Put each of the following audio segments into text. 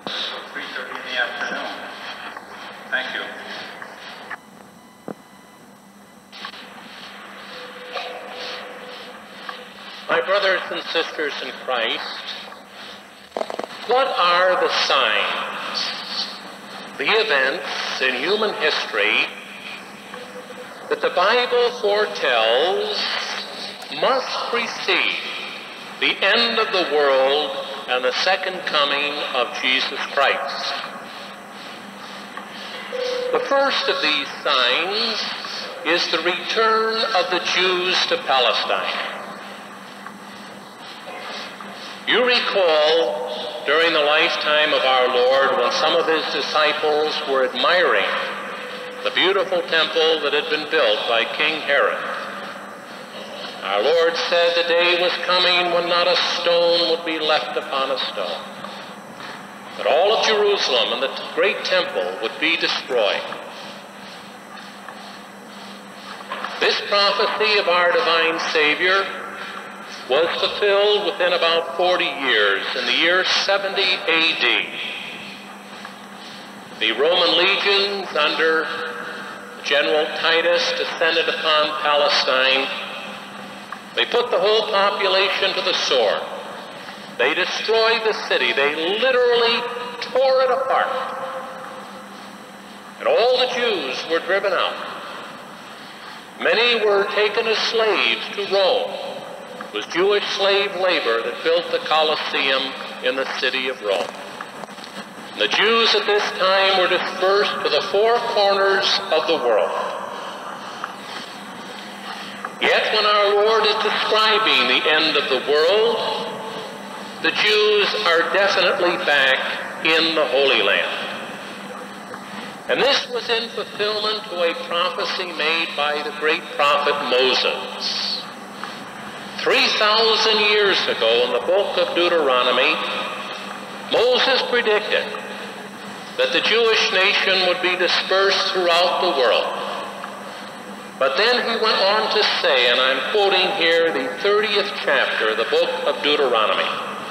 3:30 in the afternoon. Thank you. My brothers and sisters in Christ, what are the signs, the events in human history that the Bible foretells must precede the end of the world and the second coming of Jesus Christ? The first of these signs is the return of the Jews to Palestine. You recall during the lifetime of our Lord when some of his disciples were admiring the beautiful temple that had been built by King Herod. Our Lord said the day was coming when not a stone would be left upon a stone, that all of Jerusalem and the great temple would be destroyed. This prophecy of our divine Savior was fulfilled within about 40 years, in the year 70 A.D. The Roman legions under General Titus descended upon Palestine. They put the whole population to the sword. They destroyed the city. They literally tore it apart. And all the Jews were driven out. Many were taken as slaves to Rome. It was Jewish slave labor that built the Colosseum in the city of Rome. And the Jews at this time were dispersed to the four corners of the world. Yet when our Lord is describing the end of the world, the Jews are definitely back in the Holy Land. And this was in fulfillment to a prophecy made by the great prophet Moses. 3,000 years ago in the book of Deuteronomy, Moses predicted that the Jewish nation would be dispersed throughout the world. But then he went on to say, and I'm quoting here the 30th chapter of the book of Deuteronomy.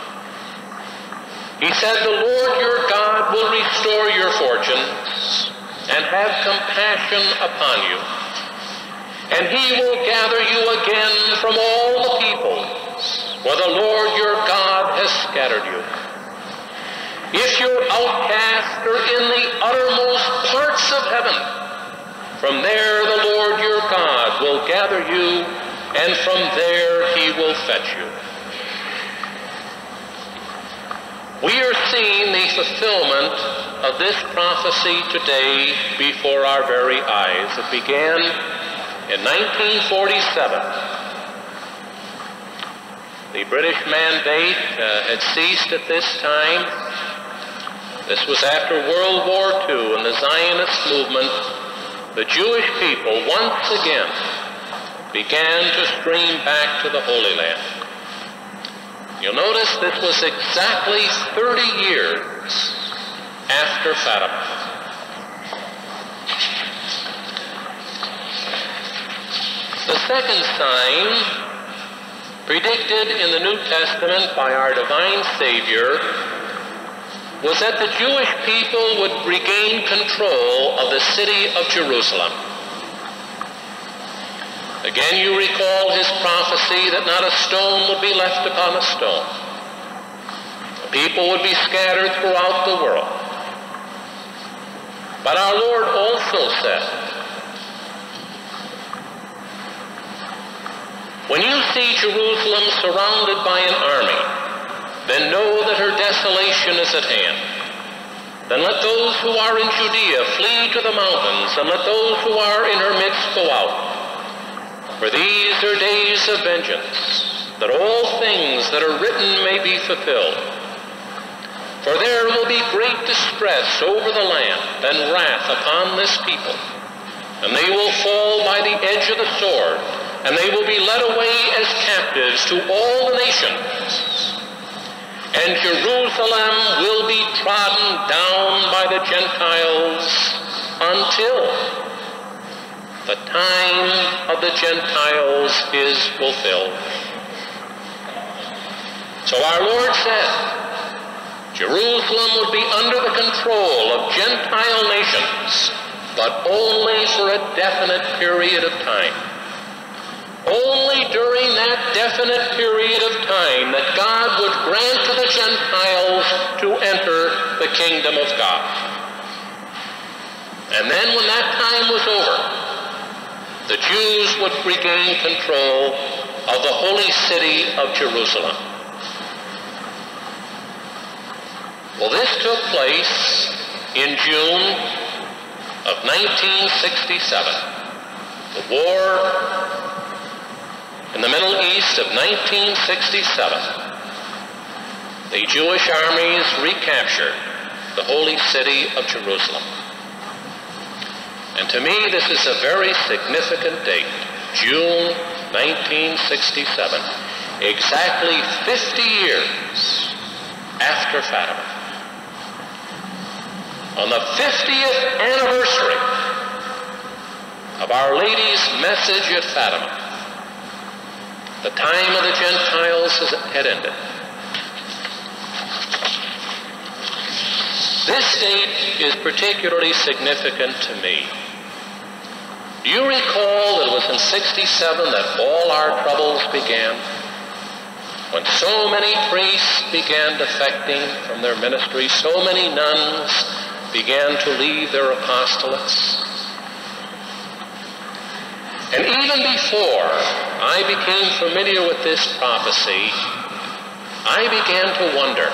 He said, "The Lord your God will restore your fortunes and have compassion upon you. And he will gather you again from all the peoples where the Lord your God has scattered you. If you're outcast or in the uttermost parts of heaven, from there the Lord your God will gather you, and from there he will fetch you." We are seeing the fulfillment of this prophecy today before our very eyes. It began in 1947. The British mandate had ceased at this time. This was after World War II and the Zionist movement. The Jewish people once again began to stream back to the Holy Land. You'll notice this was exactly 30 years after Fatima. The second sign, predicted in the New Testament by our divine Savior, was that the Jewish people would regain control of the city of Jerusalem. Again, you recall his prophecy that not a stone would be left upon a stone. The people would be scattered throughout the world. But our Lord also said, "When you see Jerusalem surrounded by an army, then know that her desolation is at hand. Then let those who are in Judea flee to the mountains, and let those who are in her midst go out. For these are days of vengeance, that all things that are written may be fulfilled. For there will be great distress over the land, and wrath upon this people. And they will fall by the edge of the sword, and they will be led away as captives to all the nations. And Jerusalem will be trodden down by the Gentiles until the time of the Gentiles is fulfilled." So our Lord said Jerusalem would be under the control of Gentile nations, but only for a definite period of time. Only during that definite period of time that God would grant to the Gentiles to enter the kingdom of God. And then when that time was over, the Jews would regain control of the holy city of Jerusalem. Well, this took place in June of 1967. The war in the Middle East of 1967. The Jewish armies recaptured the holy city of Jerusalem. And to me, this is a very significant date, June 1967, exactly 50 years after Fatima. On the 50th anniversary of Our Lady's message at Fatima, the time of the Gentiles had ended. This date is particularly significant to me. Do you recall that it was in 67 that all our troubles began? When so many priests began defecting from their ministry, so many nuns began to leave their apostolates. And even before I became familiar with this prophecy, I began to wonder.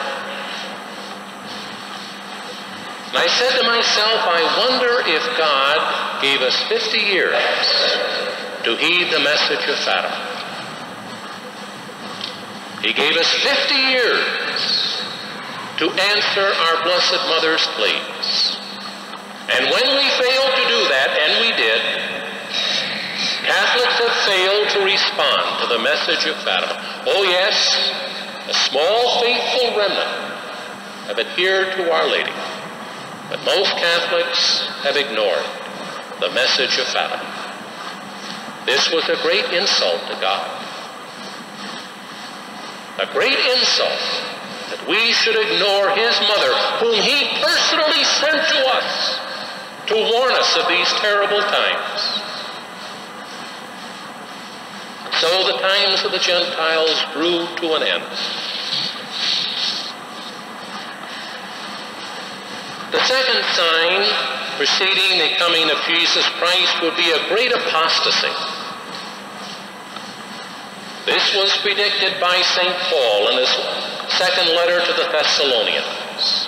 And I said to myself, I wonder if God gave us 50 years to heed the message of Fatima. He gave us 50 years to answer our Blessed Mother's pleas. And when we failed to do that, and we did, Catholics have failed to respond to the message of Fatima. Oh yes, a small faithful remnant have adhered to Our Lady, but most Catholics have ignored the message of Fatima. This was a great insult to God. A great insult that we should ignore His mother, whom He personally sent to us to warn us of these terrible times. So the times of the Gentiles drew to an end. The second sign preceding the coming of Jesus Christ would be a great apostasy. This was predicted by St. Paul in his second letter to the Thessalonians.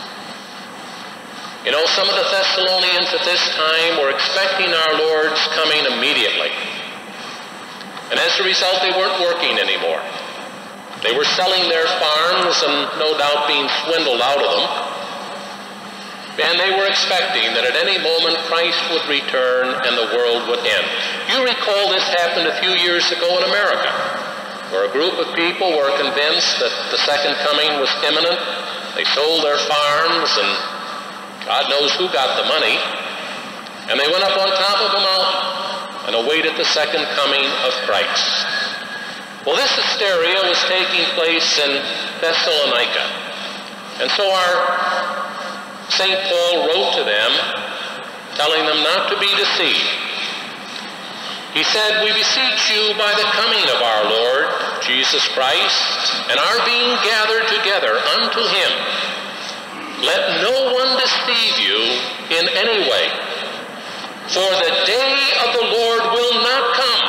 You know, some of the Thessalonians at this time were expecting our Lord's coming immediately. And as a result, they weren't working anymore. They were selling their farms and no doubt being swindled out of them. And they were expecting that at any moment Christ would return and the world would end. You recall this happened a few years ago in America, where a group of people were convinced that the second coming was imminent. They sold their farms, and God knows who got the money, and they went up on top of a mountain and awaited the second coming of Christ. Well, this hysteria was taking place in Thessalonica, and so our St. Paul wrote to them, telling them not to be deceived. He said, "We beseech you by the coming of our Lord Jesus Christ, and our being gathered together unto Him, let no one deceive you in any way. For the day of the Lord will not come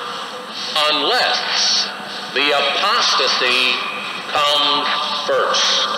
unless the apostasy comes first."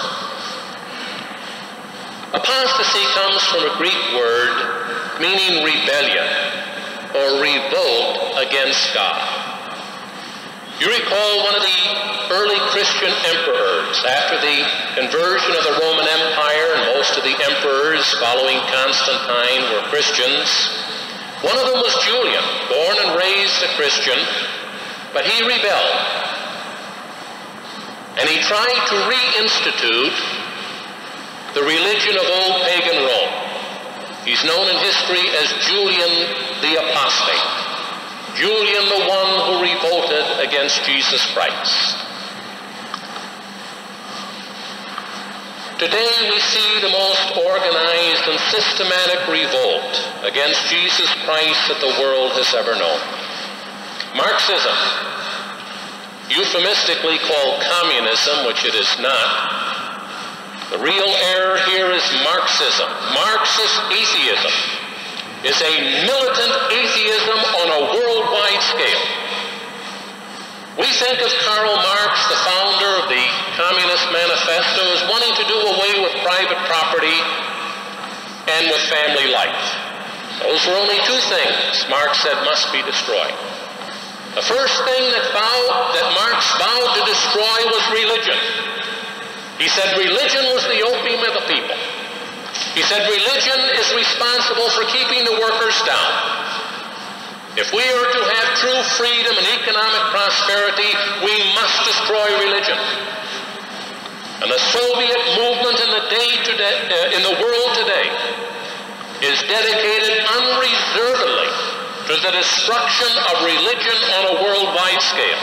Apostasy comes from a Greek word meaning rebellion or revolt against God. You recall one of the early Christian emperors after the conversion of the Roman Empire, and most of the emperors following Constantine were Christians. One of them was Julian, born and raised a Christian, but he rebelled. And he tried to reinstitute the religion of old pagan Rome. He's known in history as Julian the Apostate. Julian, the one who revolted against Jesus Christ. Today we see the most organized and systematic revolt against Jesus Christ that the world has ever known. Marxism, euphemistically called communism, which it is not. The real error here is Marxism. Marxist atheism is a militant atheism on a worldwide scale. We think of Karl Marx, the founder of the Communist Manifesto, as wanting to do away with private property and with family life. Those were only two things Marx said must be destroyed. The first thing that Marx vowed to destroy was religion. He said religion was the opium of the people. He said religion is responsible for keeping the workers down. If we are to have true freedom and economic prosperity, we must destroy religion. And the Soviet movement in the world today is dedicated unreservedly to the destruction of religion on a worldwide scale.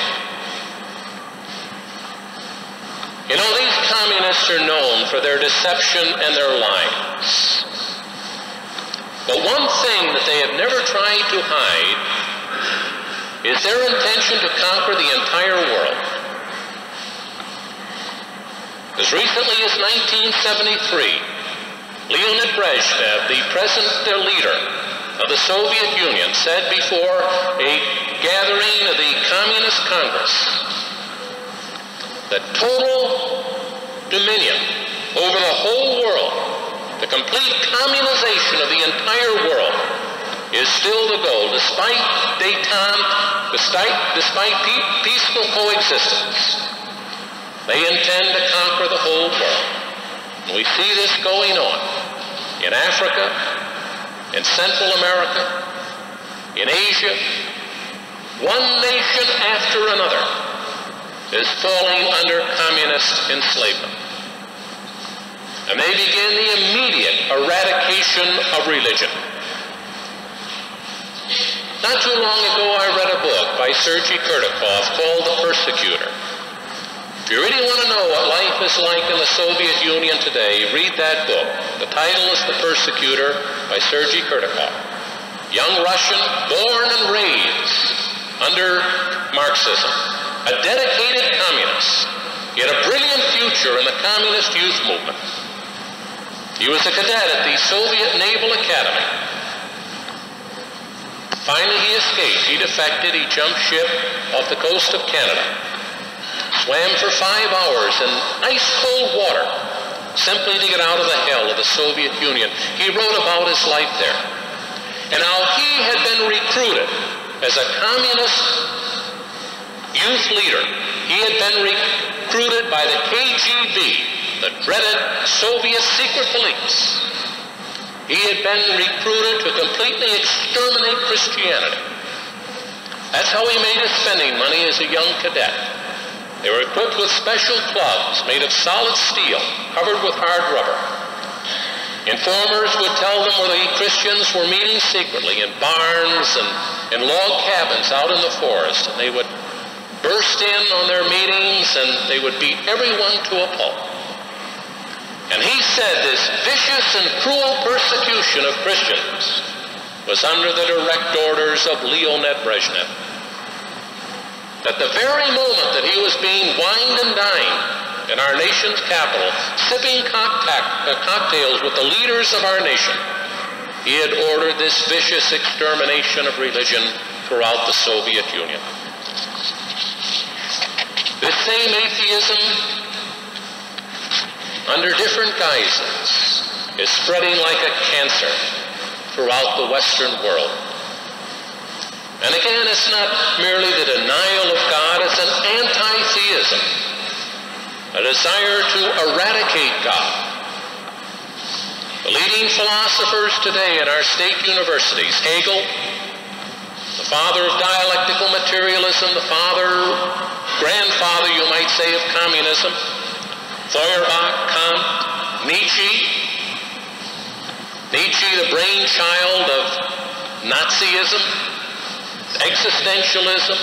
You know, these communists are known for their deception and their lies. But one thing that they have never tried to hide is their intention to conquer the entire world. As recently as 1973, Leonid Brezhnev, the present leader of the Soviet Union, said before a gathering of the Communist Congress that total dominion over the whole world, the complete communization of the entire world, is still the goal, despite détente, despite peaceful coexistence. They intend to conquer the whole world. And we see this going on in Africa, in Central America, in Asia. One nation after another is falling under communist enslavement. And they begin the immediate eradication of religion. Not too long ago, I read a book by Sergei Kurtikov called The Persecutor. If you really want to know what life is like in the Soviet Union today, read that book. The title is The Persecutor by Sergei Kurtikov. Young Russian, born and raised under Marxism, a dedicated communist. He had a brilliant future in the communist youth movement. He was a cadet at the Soviet Naval Academy. Finally, he escaped. He defected. He jumped ship off the coast of Canada. Swam for 5 hours in ice-cold water, simply to get out of the hell of the Soviet Union. He wrote about his life there, and how he had been recruited as a communist youth leader. He had been recruited by the KGB, the dreaded Soviet secret police. He had been recruited to completely exterminate Christianity. That's how he made his spending money as a young cadet. They were equipped with special clubs made of solid steel, covered with hard rubber. Informers would tell them where the Christians were meeting secretly in barns and in log cabins out in the forest, and they would burst in on their meetings and they would beat everyone to a pulp. And he said this vicious and cruel persecution of Christians was under the direct orders of Leonid Brezhnev. At the very moment that he was being wined and dined in our nation's capital, sipping cocktails with the leaders of our nation, he had ordered this vicious extermination of religion throughout the Soviet Union. This same atheism, under different guises, is spreading like a cancer throughout the Western world. And again, it's not merely the denial of God, it's an anti-theism, a desire to eradicate God. The leading philosophers today in our state universities, Hegel, the father of dialectical materialism, the grandfather, you might say, of communism, Feuerbach, Kant, Nietzsche, the brainchild of Nazism, existentialism,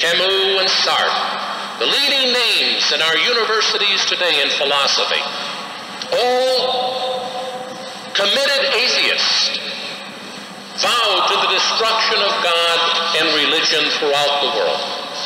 Camus and Sartre, the leading names in our universities today in philosophy, all committed atheists vowed to the destruction of God and religion throughout the world.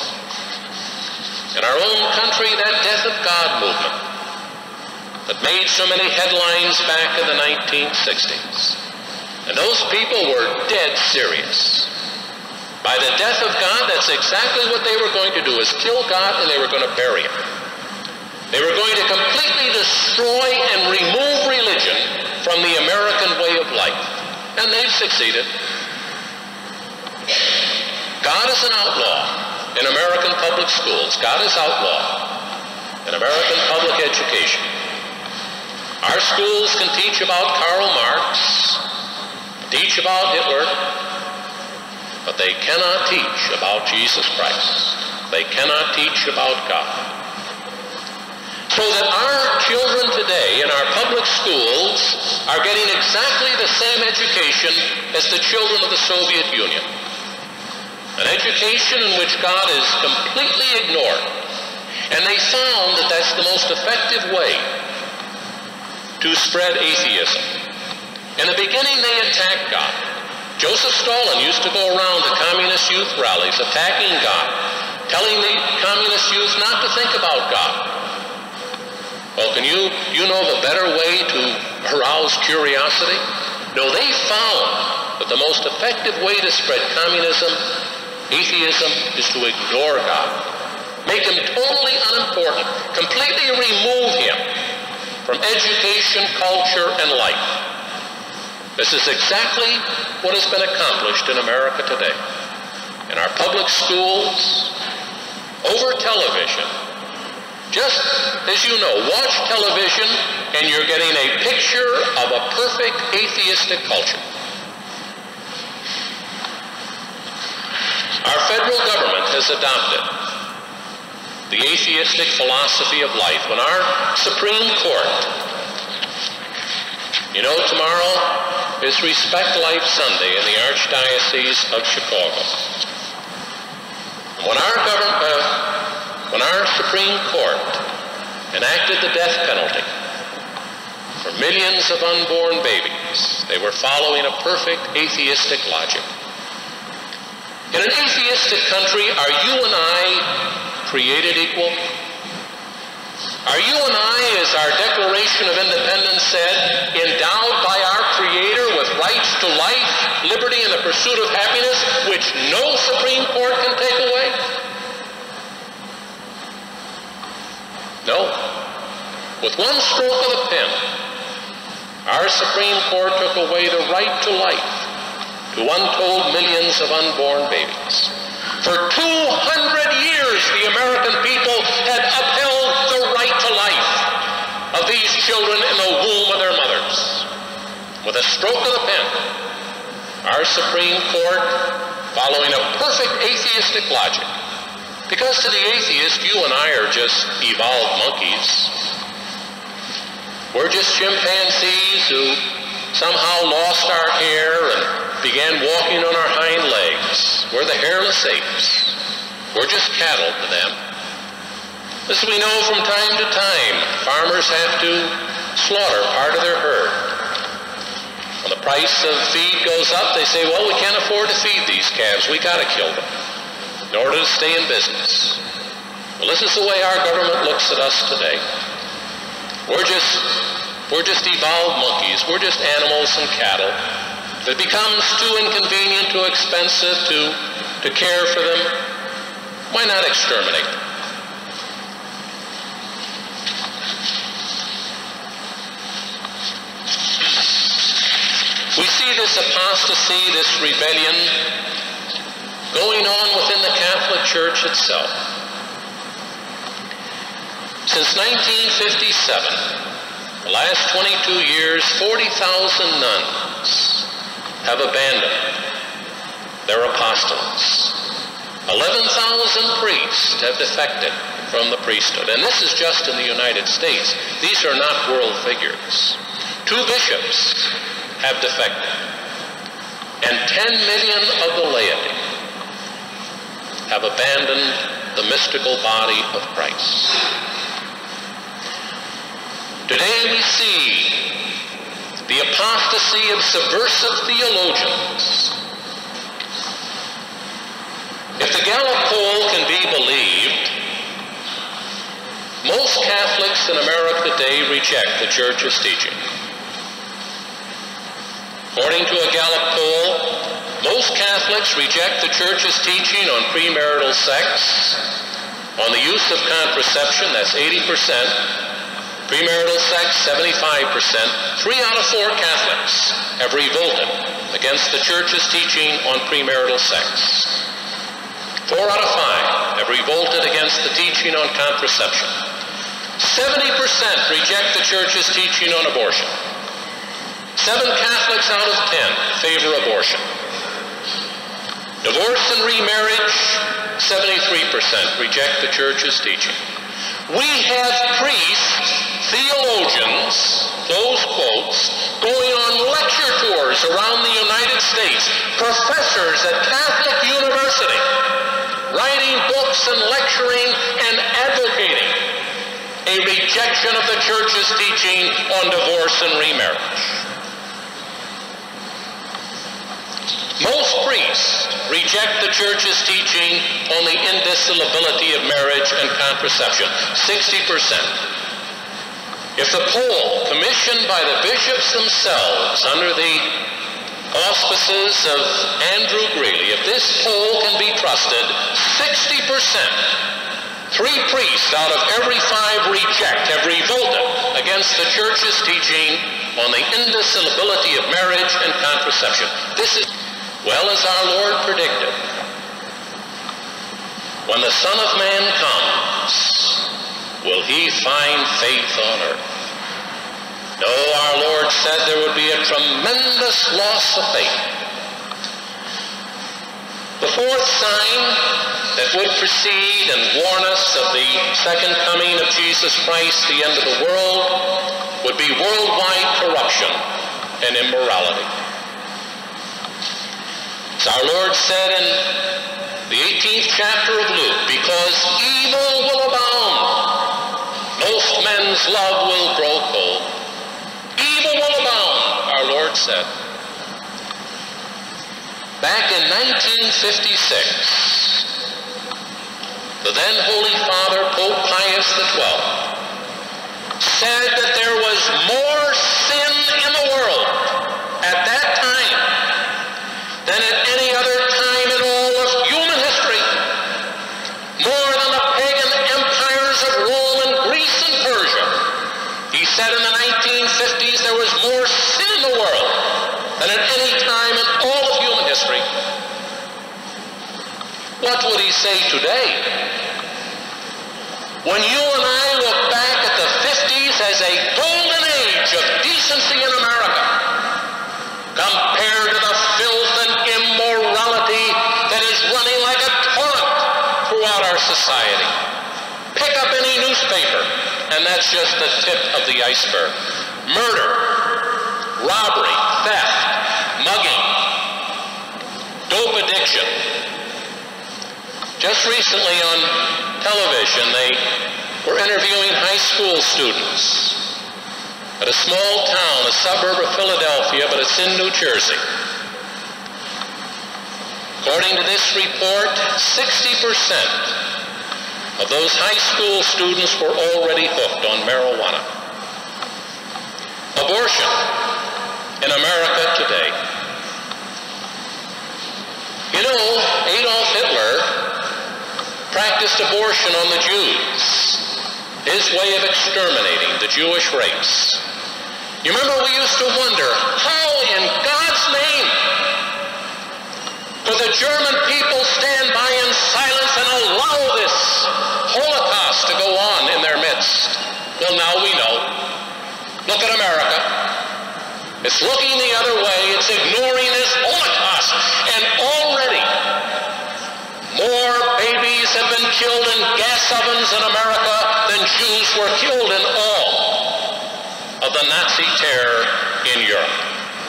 In our own country, that Death of God movement that made so many headlines back in the 1960s. And those people were dead serious. By the death of God, that's exactly what they were going to do, is kill God, and they were going to bury him. They were going to completely destroy and remove religion from the American way of life. And they've succeeded. God is an outlaw in American public schools. God is outlawed in American public education. Our schools can teach about Karl Marx, teach about Hitler, but they cannot teach about Jesus Christ. They cannot teach about God. So that our children today in our public schools are getting exactly the same education as the children of the Soviet Union. An education in which God is completely ignored. And they found that that's the most effective way to spread atheism. In the beginning, they attacked God. Joseph Stalin used to go around to communist youth rallies attacking God, telling the communist youth not to think about God. Well, do you know of a better way to arouse curiosity? No, they found that the most effective way to spread communism, atheism, is to ignore God. Make him totally unimportant. Completely remove him from education, culture, and life. This is exactly what has been accomplished in America today. In our public schools, over television. Just as you know, watch television and you're getting a picture of a perfect atheistic culture. Our federal government has adopted the atheistic philosophy of life. When our Supreme Court, you know, tomorrow is Respect Life Sunday in the Archdiocese of Chicago. When our Supreme Court enacted the death penalty for millions of unborn babies, they were following a perfect atheistic logic. In an atheistic country, are you and I created equal? Are you and I, as our Declaration of Independence said, endowed by our Creator with rights to life, liberty, and the pursuit of happiness, which no Supreme Court can take away? No. With one stroke of the pen, our Supreme Court took away the right to life to untold millions of unborn babies. For 200 years, the American people had upheld the right to life of these children in the womb of their mothers. With a stroke of the pen, our Supreme Court, following a perfect atheistic logic, because to the atheist, you and I are just evolved monkeys. We're just chimpanzees who somehow lost our hair and began walking on our hind legs. We're the hairless apes. We're just cattle to them. As we know, from time to time, farmers have to slaughter part of their herd. When the price of feed goes up, they say, well, we can't afford to feed these calves. We got to kill them in order to stay in business. Well, this is the way our government looks at us today. We're just evolved monkeys. We're just animals and cattle. If it becomes too inconvenient, too expensive to care for them, why not exterminate them? We see this apostasy, this rebellion, going on within the Catholic Church itself. Since 1957, the last 22 years, 40,000 nuns have abandoned their apostolates. 11,000 priests have defected from the priesthood. And this is just in the United States. These are not world figures. 2 bishops have defected. And 10 million of the laity have abandoned the mystical body of Christ. Today we see the apostasy of subversive theologians. If the Gallup poll can be believed, most Catholics in America today reject the Church's teaching. According to a Gallup poll, most Catholics reject the Church's teaching on premarital sex, on the use of contraception, that's 80%, premarital sex, 75%. 3 out of 4 Catholics have revolted against the Church's teaching on premarital sex. 4 out of 5 have revolted against the teaching on contraception. 70% reject the Church's teaching on abortion. 7 Catholics out of 10 favor abortion. Divorce and remarriage, 73% reject the Church's teaching. We have priests, theologians, close quotes, going on lecture tours around the United States, professors at Catholic University, writing books and lecturing and advocating a rejection of the Church's teaching on divorce and remarriage. Most priests reject the Church's teaching on the indissolubility of marriage and contraception, 60%. If the poll commissioned by the bishops themselves under the auspices of Andrew Greeley, if this poll can be trusted, 60%, 3 priests out of every 5 reject, have revolted against the Church's teaching on the indissolubility of marriage and contraception. This is, well, as our Lord predicted, when the Son of Man comes, will he find faith on earth? No, our Lord said there would be a tremendous loss of faith. The 4th sign that would precede and warn us of the second coming of Jesus Christ, the end of the world, would be worldwide corruption and immorality. As our Lord said in the 18th chapter of Luke, because evil will abound, most men's love will grow cold. Evil will abound, our Lord said. Back in 1956, the then Holy Father, Pope Pius XII, said that there was more sin in the world at that time than at any other time in all of human history. More than the pagan empires of Rome and Greece and Persia. He said in the 1950s there was more sin in the world than at any time in all of human history. What would he say today? When you and I look back at the 50s as a golden age of decency in America, compared to the filth and immorality that is running like a torrent throughout our society. Pick up any newspaper, and that's just the tip of the iceberg. Murder, robbery, theft, mugging, dope addiction. Just recently on television, they were interviewing high school students at a small town, a suburb of Philadelphia, but it's in New Jersey. According to this report, 60% of those high school students were already hooked on marijuana. Abortion in America today. You know, Adolf Hitler practiced abortion on the Jews, his way of exterminating the Jewish race. You remember we used to wonder, how in God's name could the German people stand by in silence and allow this Holocaust to go on in their midst? Well, now we know. Look at America. It's looking the other way. It's ignoring this Holocaust. And already more babies have been killed in gas ovens in America than Jews were killed in all of the Nazi terror in Europe.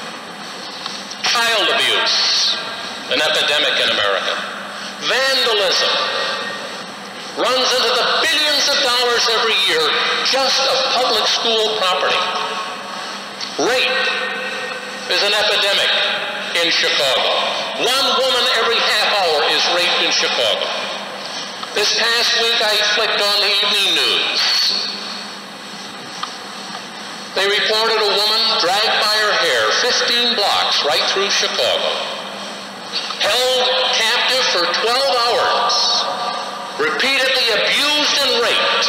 Child abuse, an epidemic in America. Vandalism, runs into the billions of dollars every year just of public school property. Rape is an epidemic in Chicago. One woman every half hour is raped in Chicago. This past week I flicked on the evening news. They reported a woman dragged by her hair 15 blocks right through Chicago, held captive for 12 hours, repeatedly abused and raped.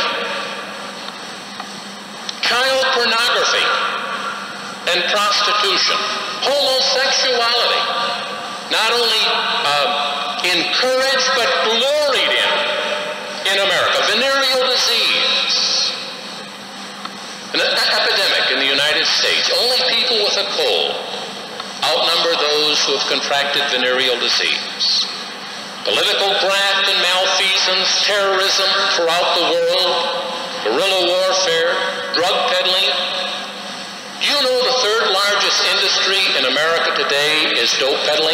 Child pornography and prostitution, homosexuality, not only encouraged but gloried in America. Venereal disease, an epidemic in the United States. Only people with a cold outnumber those who have contracted venereal disease. Political graft and malfeasance, terrorism throughout the world, guerrilla warfare, drug peddling. Do you know the third largest industry in America today is dope peddling?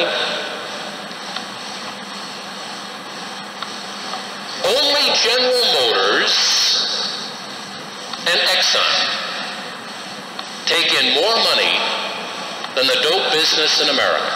Only General Motors and Exxon take in more money than the dope business in America.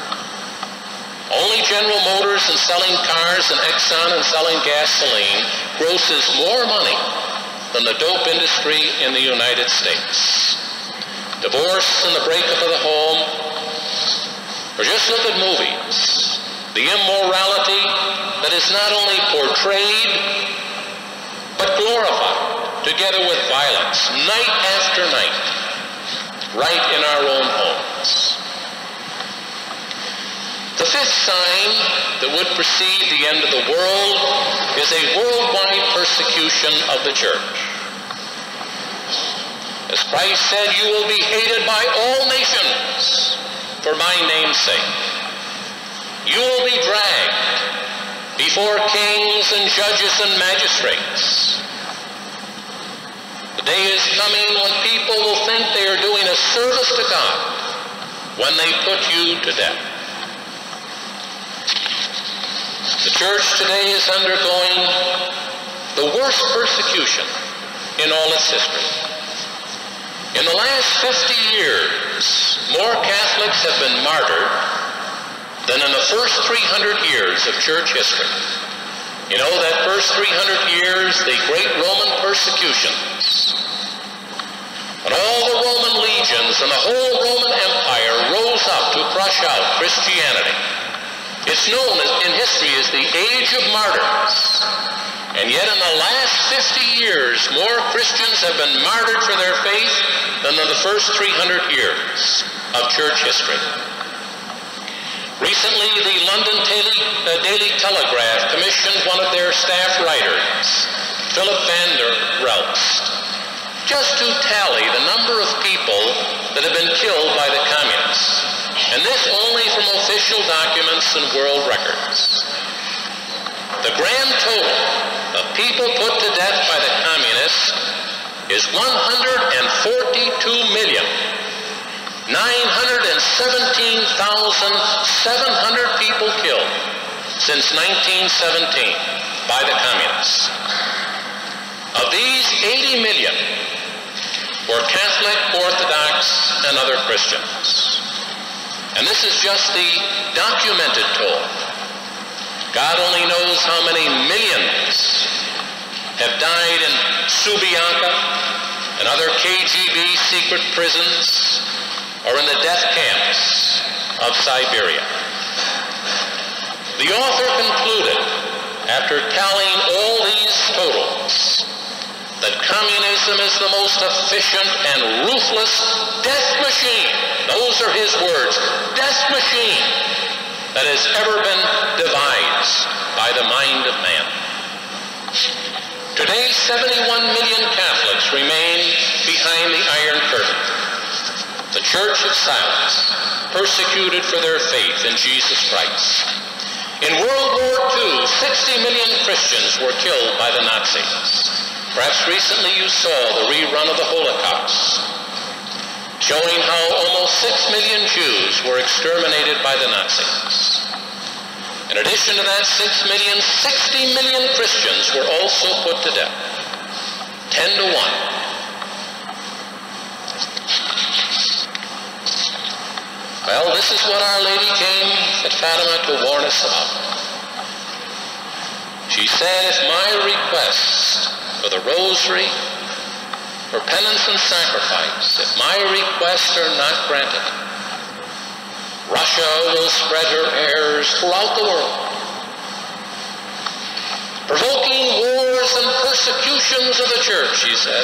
Only General Motors and selling cars and Exxon and selling gasoline grosses more money than the dope industry in the United States. Divorce and the breakup of the home, or just look at movies. The immorality that is not only portrayed, but glorified, together with violence, night after night, right in our own homes. The fifth sign that would precede the end of the world is a worldwide persecution of the church. As Christ said, you will be hated by all nations for my name's sake. You will be dragged before kings and judges and magistrates. The day is coming when people will think they are doing a service to God when they put you to death. The church today is undergoing the worst persecution in all its history. In the last 50 years, more Catholics have been martyred than in the first 300 years of church history. You know, that first 300 years, the great Roman persecutions, when all the Roman legions and the whole Roman Empire rose up to crush out Christianity. It's known in history as the Age of Martyrs. And yet in the last 50 years, more Christians have been martyred for their faith than in the first 300 years of church history. Recently, the London Daily Telegraph commissioned one of their staff writers, Philip van der Relst, just to tally the number of people that have been killed by the communists. And this only from official documents and world records. The grand total of people put to death by the communists is 142,917,700 people killed since 1917 by the communists. Of these, 80 million were Catholic, Orthodox, and other Christians. And this is just the documented toll. God only knows how many millions have died in Subianka and other KGB secret prisons or in the death camps of Siberia. The author concluded, after tallying all these totals, that communism is the most efficient and ruthless death machine, those are his words, death machine that has ever been devised by the mind of man. Today, 71 million Catholics remain behind the Iron Curtain, the church of silence, persecuted for their faith in Jesus Christ. In World War II, 60 million Christians were killed by the Nazis. Perhaps recently you saw the rerun of the Holocaust, showing how almost 6 million Jews were exterminated by the Nazis. In addition to that 6 million, 60 million Christians were also put to death. 10 to 1. Well, this is what Our Lady came at Fatima to warn us about. She said, if my requests for the rosary, for penance and sacrifice, if my requests are not granted, Russia will spread her errors throughout the world, provoking wars and persecutions of the church, she said.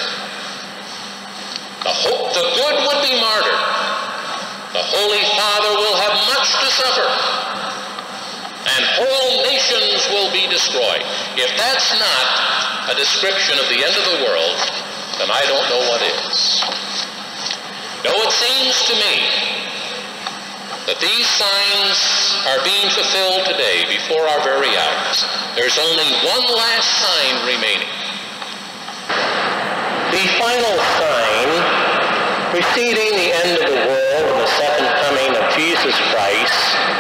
The good would be martyred. The Holy Father will have much to suffer, and whole nations will be destroyed. If that's not a description of the end of the world, then I don't know what is. No, it seems to me that these signs are being fulfilled today before our very eyes. There's only one last sign remaining. The final sign preceding the end of the world and the second coming of Jesus Christ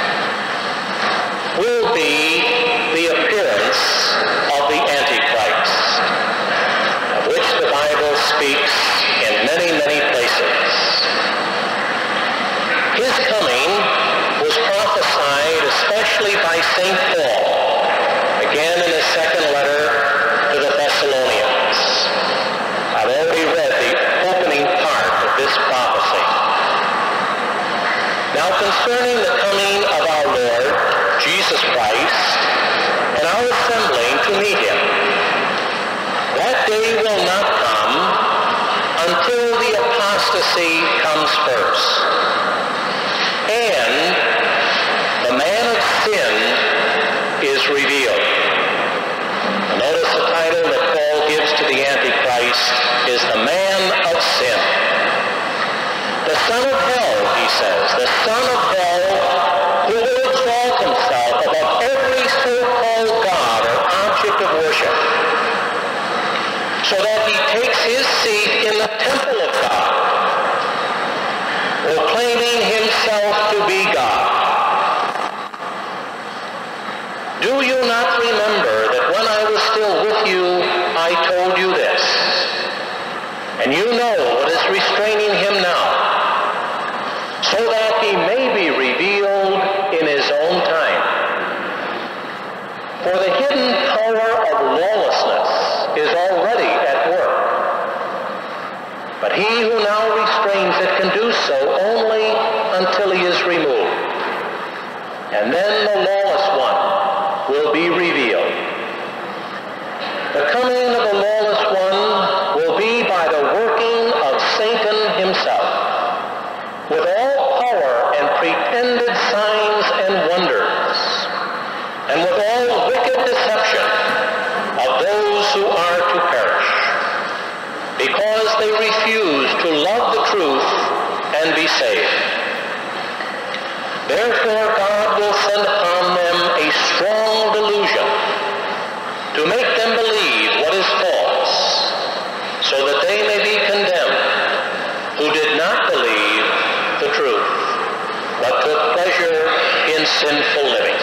will be the appearance of the Antichrist, of which the Bible speaks in many, many places. His coming was prophesied especially by St. Paul, again in his second letter to the Thessalonians. I've already read the opening part of this prophecy. Now concerning the coming of our Lord, Jesus Christ, and our assembling to meet him, that day will not come until the apostasy comes first, and the man of sin is revealed. Notice the title that Paul gives to the Antichrist is the man of sin. The son of hell, he says, the son of hell who will exalt himself above every so-called God or object of worship, so that he takes his seat in the temple of God, proclaiming himself to be God. Do you not remember that when I was still with you, I told you this? And you know what is restraining him now, so that he may be revealed in his own time. For the hidden power of lawlessness is already at work, but he who now restrains it can do so only until he is removed. And then the lawless one will be revealed. The coming of the lawless one will be by the working of Satan himself, with all power and pretended signs and wonders, and with all wicked deception of those who are to perish, because they refuse to love the truth and be saved. Therefore God will send upon them a strong delusion to make them believe what is false, so that they may be condemned who did not believe the truth, but took pleasure in sinful living.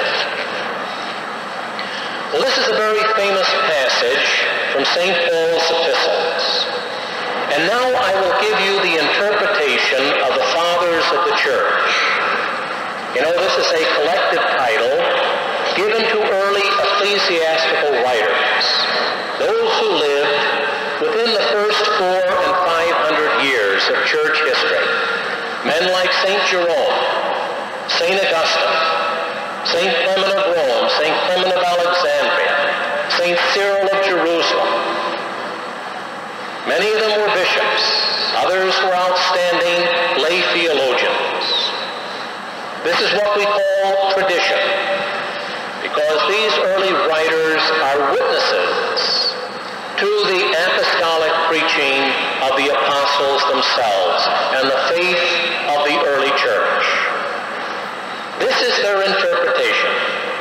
Well, this is a very famous passage from St. Paul's epistles. And now I will give you the interpretation of the fathers of the church. You know, this is a collective title given to early ecclesiastical writers, those who lived within the first 400 and 500 years of church history. Men like St. Jerome, St. Augustine, St. Clement of Rome, St. Clement of Alexandria, St. Cyril of Jerusalem. Many of them were bishops. Others were outstanding lay theologians. This is what we call tradition, because these early writers are witnesses to the apostolic preaching of the apostles themselves and the faith of the early church. This is their interpretation.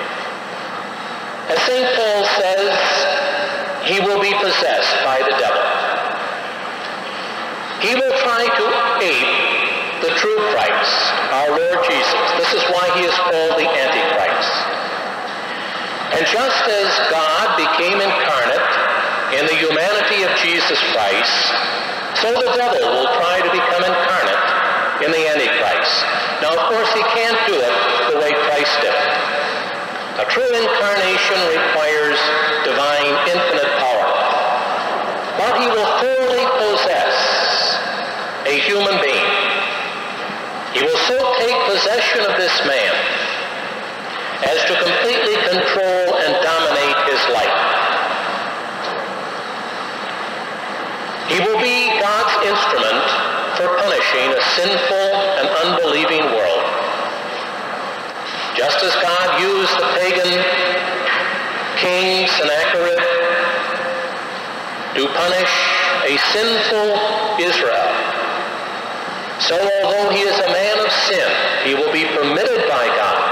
As St. Paul says, he will be possessed by the devil. He will try to ape the true Christ, our Lord Jesus. This is why he is called the Antichrist. And just as God became incarnate in the humanity of Jesus Christ, so the devil will try to become incarnate in the Antichrist. Now, of course, he can't do it the way Christ did it. A true incarnation requires divine, infinite power. But he will thoroughly possess a human being. He will so take possession of this man as to completely control and dominate his life. He will be God's instrument for punishing a sinful and unbelieving world. Just as God used the pagan king Sennacherib to punish a sinful Israel, so although he is a man of sin, he will be permitted by God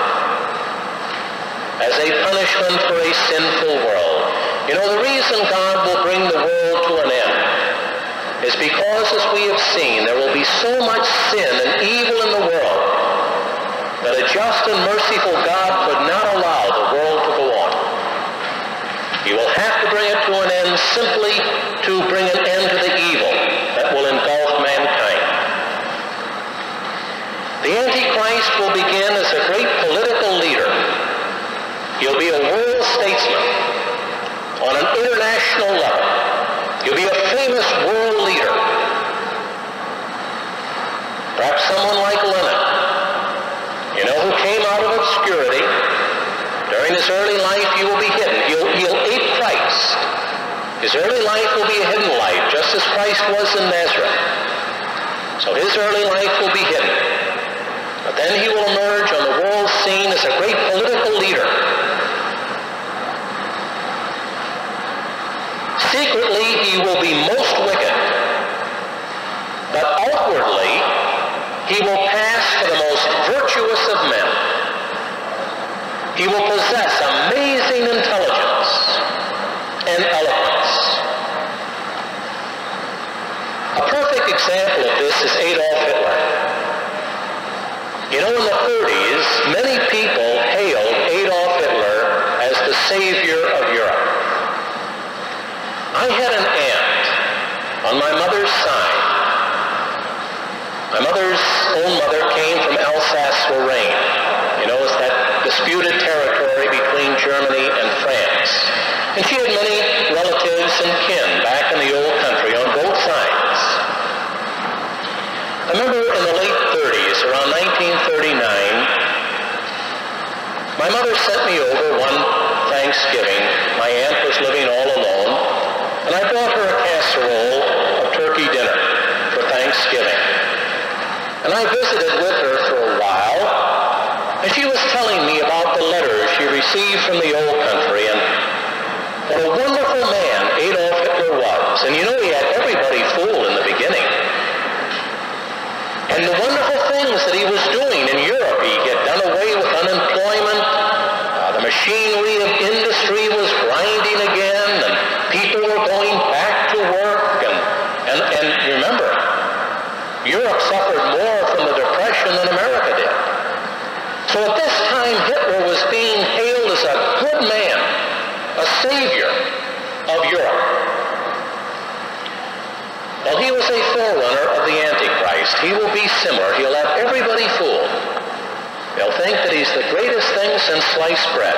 as a punishment for a sinful world. You know, the reason God will bring the world to an end is because, as we have seen, there will be so much sin and evil in the world that a just and merciful God could not allow the world to go on. He will have to bring it to an end simply to bring an end to the evil that will engulf mankind. The Antichrist will begin as a great political leader. He'll be a world statesman on an international level. He'll be a famous world leader. Perhaps someone like Lenin, you know, who came out of obscurity. During his early life, he will be hidden. He'll ape Christ. His early life will be a hidden life, just as Christ was in Nazareth. So his early life will be hidden. But then he will emerge on the world scene as a great political leader. Secretly, he will be most wicked. But outwardly, he will pass for the most virtuous of men. He will possess amazing intelligence and eloquence. A perfect example of this is Adolf Hitler. You know, in the 30s, many people hailed Adolf Hitler as the savior of Europe. I had an aunt on my mother's side. My mother's own mother came from Alsace-Lorraine. You know, it's that disputed territory between Germany and France. And she had many relatives and kin back in the old country on both sides. I remember in the late 30s, around 1939, my mother sent me over one Thanksgiving. My aunt was living all alone, and I brought her a casserole of turkey dinner for Thanksgiving. And I visited with her for a while, and she was telling me about the letters she received from the old country, and what a wonderful man Adolf Hitler was. And you know, he had everybody fooled in the beginning. And the wonderful things that he was doing in Europe. He had done away with unemployment. The machinery of industry was grinding again, and people were going back to work. And remember, Europe suffered more from the Depression than America did. So at this time, Hitler was being hailed as a good man, a savior of Europe. Well, he was a forerunner of the Antichrist. He will be similar. He'll have everybody fooled. They'll think that he's the greatest thing since sliced bread.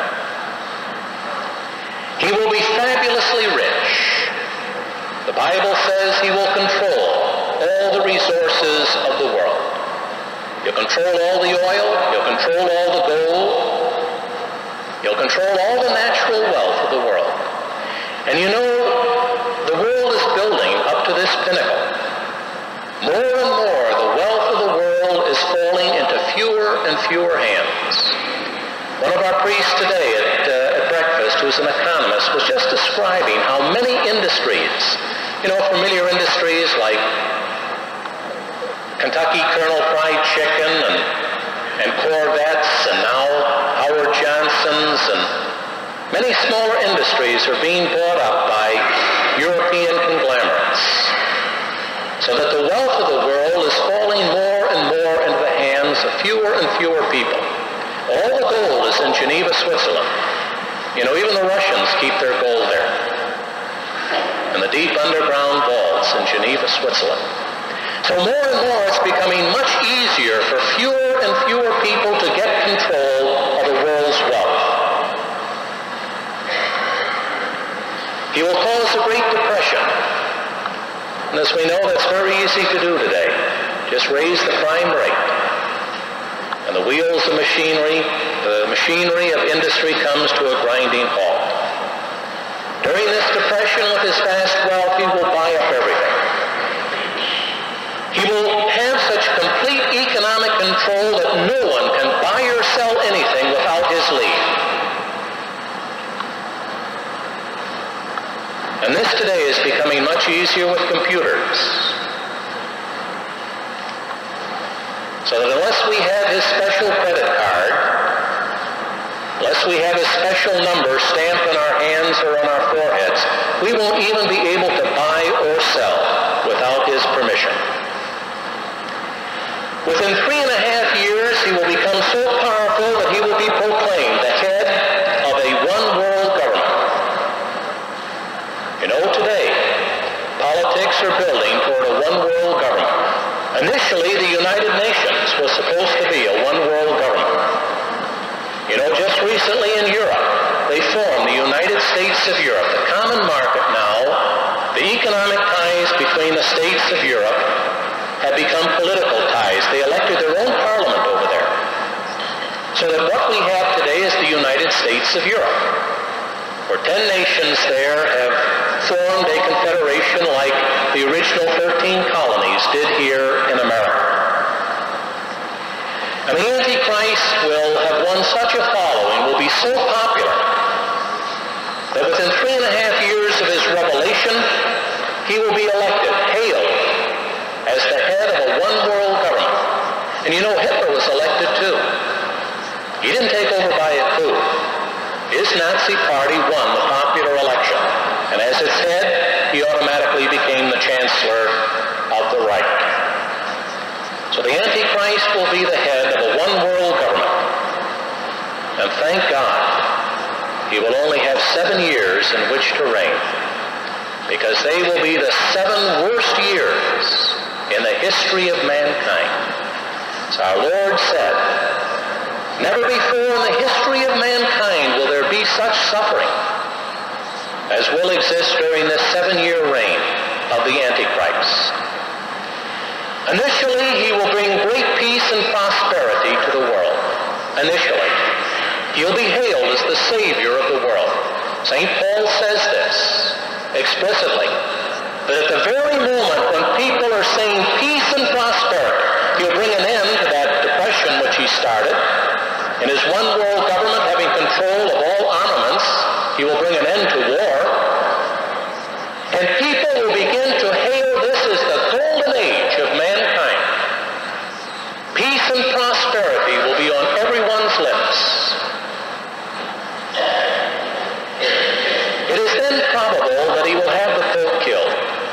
He will be fabulously rich. The Bible says he will control all the resources of the world. He'll control all the oil. He'll control all the gold. He'll control all the natural wealth of the world. And you know, the world is building up to this pinnacle. More and more, the wealth of the world is falling into fewer and fewer hands. One of our priests today at breakfast, who's an economist, was just describing how many industries, you know, familiar industries like Kentucky Colonel Fried Chicken and Corvettes, and now Howard Johnson's, and many smaller industries are being bought up by European conglomerates, so that the wealth of the world is falling more and more into the hands of fewer and fewer people. All the gold is in Geneva, Switzerland. You know, even the Russians keep their gold there, in the deep underground vaults in Geneva, Switzerland. So more and more it's becoming much easier for fewer and fewer people to get control of the world's wealth. He will cause a Great Depression. And as we know, that's very easy to do today. Just raise the prime rate. And the wheels of machinery, the machinery of industry comes to a grinding halt. During this depression, with his vast wealth, he will buy up everything. He will have such complete economic control that no one can buy or sell anything without his leave. And this today is becoming much easier with computers. So that unless we have his special credit card, unless we have his special number stamped on our hands or on our foreheads, we won't even be able to buy or sell without his permission. Within 3.5 years, he will become so powerful that he will be proclaimed the head of a one-world government. You know, today, politics are building toward a one-world government. Initially, the United Nations was supposed to be a one-world government. You know, just recently in Europe, they formed the United States of Europe, the common market now. The economic ties between the states of Europe have become political ties. They elected their own parliament over there. So that what we have today is the United States of Europe, where 10 nations there have formed a confederation like the original 13 colonies did here in America. And the Antichrist will have won such a following, will be so popular, that within 3.5 years of his revelation, he will be elected, hailed, as the head of a one-world government. And you know, Hitler was elected too. He didn't take over by a coup. His Nazi party won the popular election. And as its head, he automatically became the Chancellor of the Reich. So the Antichrist will be the head of a one-world government. And thank God, he will only have 7 years in which to reign, because they will be the 7 worst years in the history of mankind. So our Lord said, never before in the history of mankind will there be such suffering as will exist during this 7-year reign of the Antichrist. Initially, he will bring great peace and prosperity to the world. Initially. He'll be hailed as the Savior of the world. St. Paul says this explicitly, that at the very moment when people are saying peace and prosperity, he'll bring an end to that depression which he started. In his one-world government having control of all armaments, he will bring an end to war. And people will begin to hail this as the golden age of mankind. Peace and prosperity will be on everyone's lips. It is then probable that he will have the Pope killed.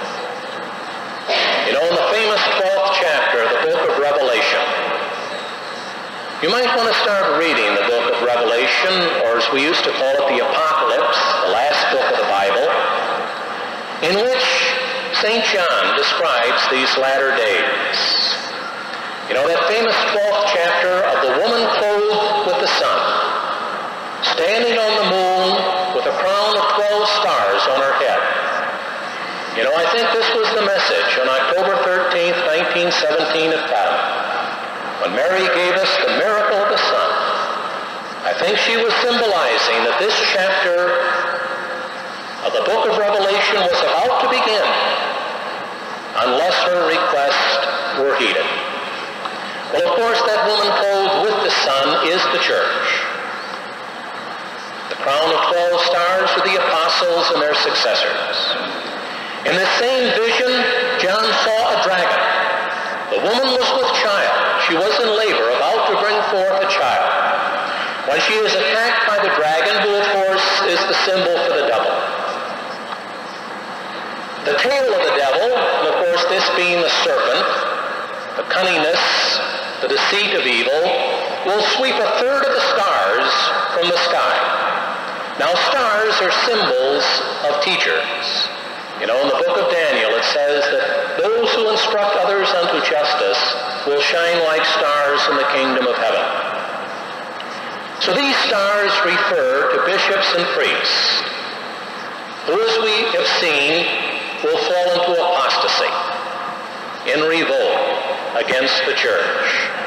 You know, in the famous 12th chapter of the book of Revelation, you might want to start reading the book of Revelation, or as we used to call it, the Apocalypse, the last book of the Bible, in which St. John describes these latter days. You know, that famous 12th chapter of the woman clothed with the sun, standing on the moon with a crown of 12 stars on her head. You know, I think this was the message on October 13th, 1917 at Fatima, when Mary gave us the miracle of the sun. I think she was symbolizing that this chapter of the book of Revelation was about to begin unless her request were heeded. Well, of course, that woman clothed with the sun is the church. The crown of 12 stars are the apostles and their successors. In this same vision, John saw a dragon. The woman was with child. She was in labor, about to bring forth a child. When she is attacked by the dragon, who of course is the symbol for the devil. The tail of the devil, and of course this being the serpent, the cunningness, the deceit of evil, will sweep 1/3 of the stars from the sky. Now, stars are symbols of teachers. You know, in the book of Daniel, it says that those who instruct others unto justice will shine like stars in the kingdom of heaven. So these stars refer to bishops and priests, who, as we have seen, will fall into apostasy, in revolt against the church.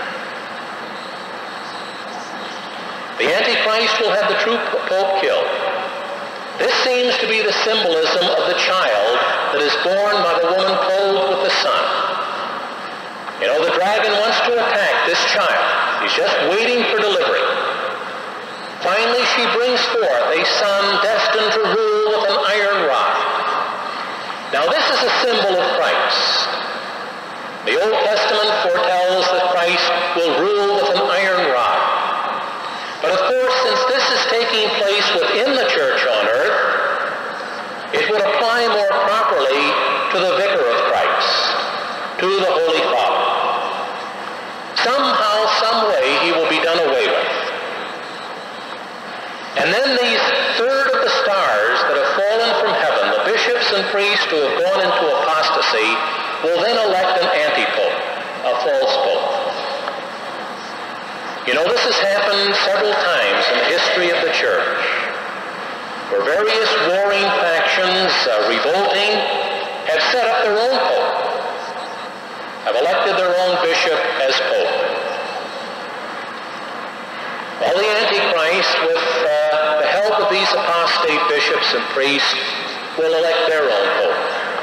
The Antichrist will have the true Pope killed. This seems to be the symbolism of the child that is born by the woman clothed with the sun. You know, the dragon wants to attack this child. He's just waiting for delivery. Finally, she brings forth a son destined to rule with an iron rod. Now, this is a symbol of Christ. The Old Testament foretells that Christ will rule with an iron rod. But of course, since this is taking place within the church on earth, it would apply more properly to the vicar of Christ, to the Holy Father. Somehow, some way, he will be done away with. And then these third of the stars that have fallen from heaven, the bishops and priests who have gone into apostasy, will then elect an anti-pope, a false pope. You know, this has happened several times in the history of the church, where various warring factions, revolting, have set up their own pope, have elected their own bishop as pope. While the Antichrist, with the help of these apostate bishops and priests, will elect their own pope.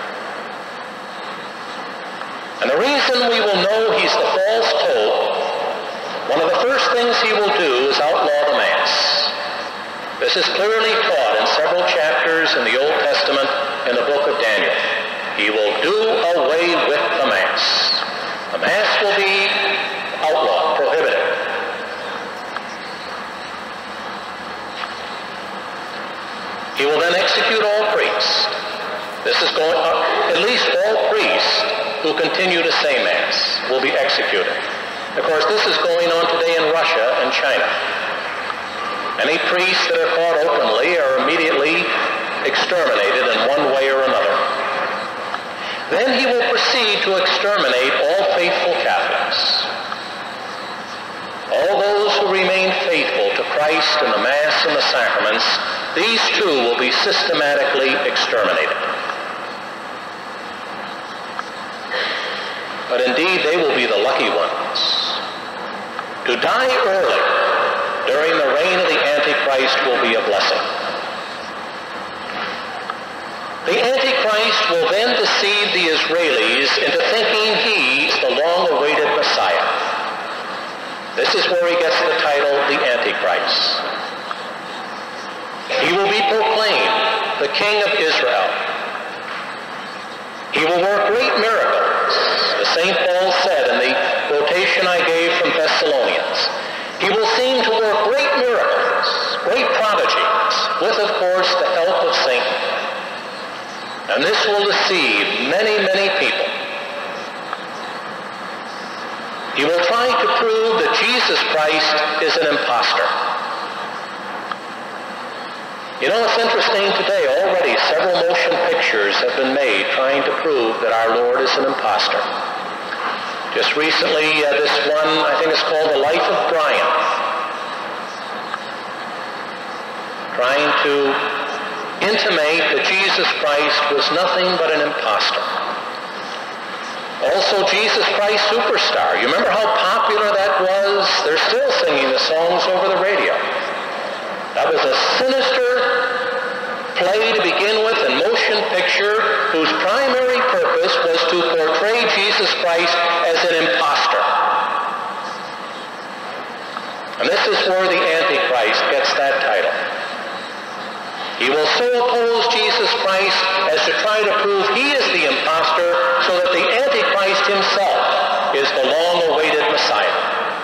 And the reason we will know he's the false pope, one of the first things he will do is outlaw the Mass. This is clearly taught in several chapters in the Old Testament in the book of Daniel. He will do away with the Mass. The Mass will be outlawed, prohibited. He will then execute all priests. This is going up, at least all priests who continue to say Mass will be executed. Of course, this is going on today in Russia and China. Any priests that are caught openly are immediately exterminated in one way or another. Then he will proceed to exterminate all faithful Catholics. All those who remain faithful to Christ and the Mass and the sacraments, these too will be systematically exterminated. But indeed, they will be the lucky ones. To die early during the reign of the Antichrist will be a blessing. The Antichrist will then deceive the Israelis into thinking he's the long-awaited Messiah. This is where he gets the title, the Antichrist. He will be proclaimed the King of Israel. He will work great miracles, as St. Paul said in the quotation I gave from Thessalonians. He will seem to work great miracles, great prodigies, with, of course, the help of Satan. And this will deceive many, many people. He will try to prove that Jesus Christ is an impostor. You know, it's interesting today, already several motion pictures have been made trying to prove that our Lord is an impostor. Just recently, this one, I think it's called The Life of Brian, trying to intimate that Jesus Christ was nothing but an impostor. Also, Jesus Christ Superstar. You remember how popular that was? They're still singing the songs over the radio. That was a sinister play to begin with, and motion picture whose primary purpose was to portray Jesus Christ as an impostor. And this is where the Antichrist gets that title. He will so oppose Jesus Christ as to try to prove he is the impostor, so that the Antichrist himself is the long-awaited Messiah.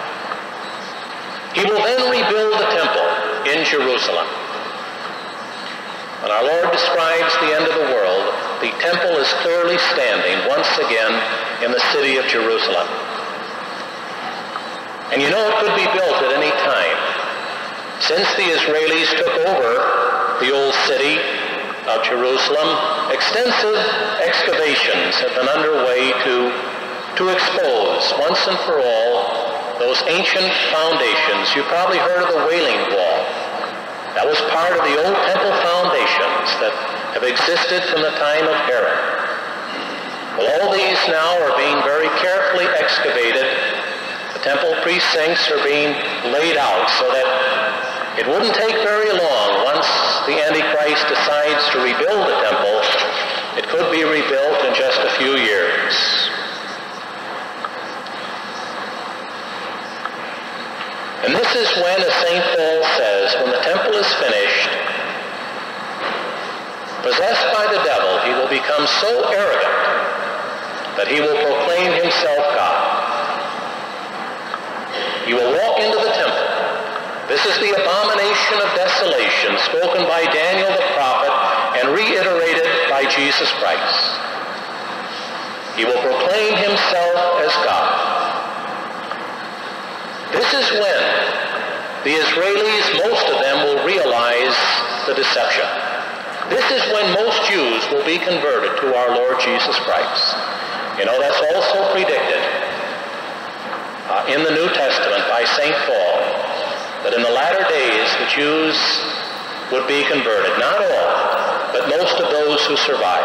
He will then rebuild the temple in Jerusalem. When our Lord describes the end of the world, the temple is clearly standing once again in the city of Jerusalem. And you know it could be built at any time. Since the Israelis took over the old city of Jerusalem, extensive excavations have been underway to expose once and for all those ancient foundations. You probably heard of the Wailing Wall. That was part of the old temple foundations that have existed from the time of Herod. Well, all these now are being very carefully excavated. The temple precincts are being laid out so that it wouldn't take very long. Once the Antichrist decides to rebuild the temple, it could be rebuilt in just a few years. And this is when, as St. Paul says, when the temple is finished, possessed by the devil, he will become so arrogant that he will proclaim himself God. He will walk into the temple. This is the abomination of desolation spoken by Daniel the prophet and reiterated by Jesus Christ. He will proclaim himself as God. This is when the Israelis, most of them, will realize the deception. This is when most Jews will be converted to our Lord Jesus Christ. You know, that's also predicted in the New Testament by St. Paul, that in the latter days the Jews would be converted. Not all, but most of those who survive.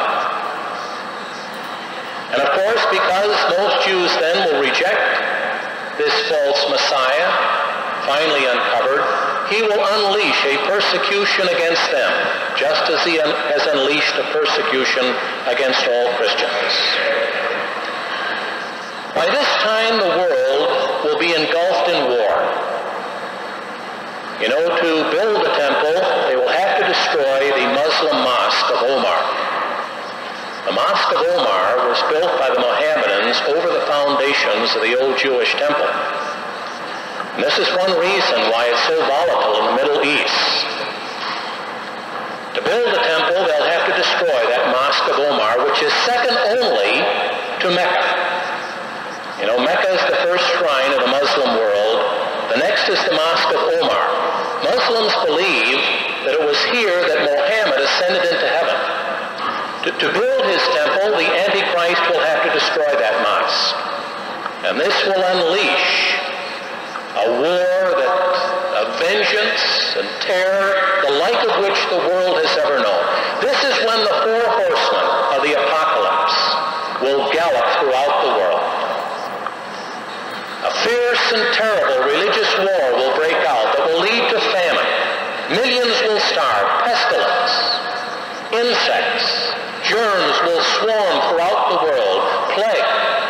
And of course, because most Jews then will reject this false Messiah, finally uncovered, he will unleash a persecution against them, just as he has unleashed a persecution against all Christians. By this time, the world will be engulfed in war. You know, to build the temple, they will have to destroy the Muslim mosque of Omar. The Mosque of Omar was built by the Mohammedans over the foundations of the old Jewish temple. And this is one reason why it's so volatile in the Middle East. To build the temple, they'll have to destroy that Mosque of Omar, which is second only to Mecca. You know, Mecca is the first shrine of the Muslim world. The next is the Mosque of Omar. Muslims believe that it was here that Muhammad ascended into heaven. To build his temple, the Antichrist will have to destroy that mosque. And this will unleash a war of vengeance and terror, the like of which the world has ever known. This is when the four horsemen of the apocalypse will gallop throughout the world. A fierce and terrible religious war will break out that will lead to famine. Millions will starve, pestilence, insects, germs will swarm throughout the world, plague.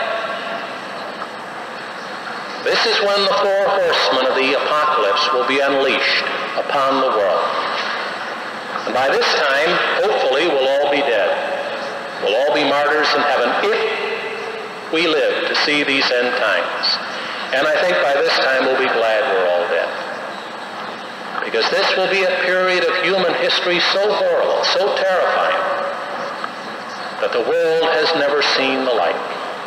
This is when the four horsemen of the apocalypse will be unleashed upon the world. And by this time, hopefully, we'll all be dead. We'll all be martyrs in heaven if we live to see these end times. And I think by this time we'll be glad we're all dead. Because this will be a period of human history so horrible, so terrifying, that the world has never seen the like.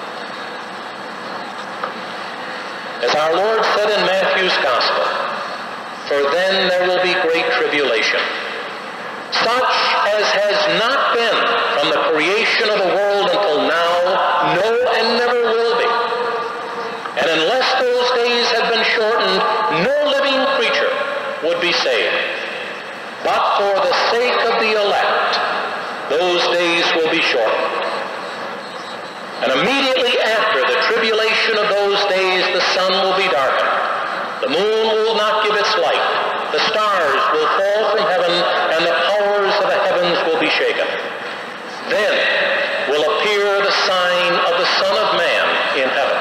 As our Lord said in Matthew's Gospel, "For then there will be great tribulation, such as has not been from the creation of the world until now, no, and never will be. And unless those days had been shortened, no living creature would be saved. But for the sake of the elect, those days will be shortened. And immediately after the tribulation of those days, the sun will be darkened. The moon will not give its light. The stars will fall from heaven, and the powers of the heavens will be shaken. Then will appear the sign of the Son of Man in heaven.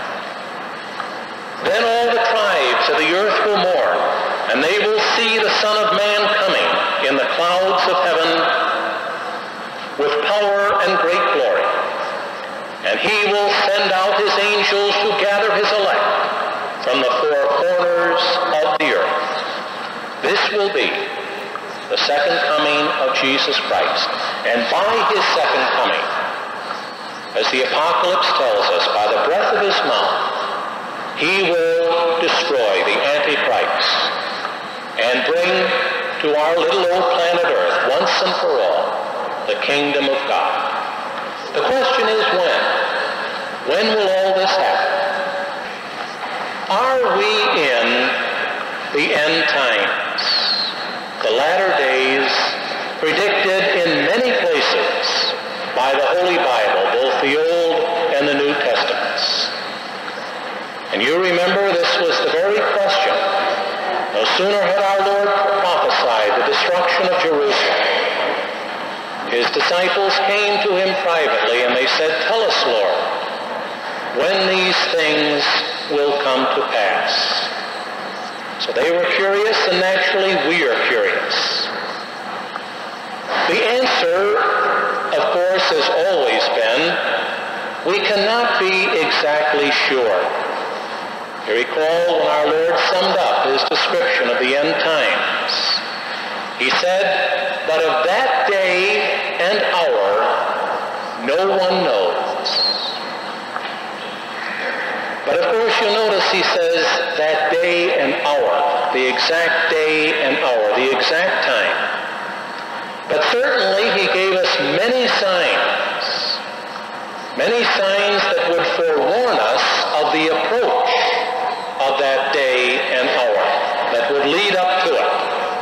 Then all the tribes of the earth will mourn, and they will see the Son of Man coming in the clouds of heaven with power and great glory. And he will send out his angels to gather his elect from the four corners of the earth." This will be the second coming of Jesus Christ. And by his second coming, as the Apocalypse tells us, by the breath of his mouth, he will destroy the Antichrist and bring to our little old planet Earth once and for all, the kingdom of God. The question is when? When will all this happen? Are we in the end times, the latter days predicted in many places by the Holy Bible, both the Old and the New Testaments? And you remember this was the very question. No sooner had our Lord prophesied the destruction of Jerusalem. His disciples came to him privately and they said, "Tell us, Lord, when these things will come to pass." So they were curious, and naturally we are curious. The answer, of course, has always been, we cannot be exactly sure. You recall when our Lord summed up his description of the end times. He said, "But of that day and hour no one knows." But of course you'll notice he says that day and hour, the exact day and hour, the exact time. But certainly he gave us many signs that would forewarn us of the approach of that day and hour that would lead up to it.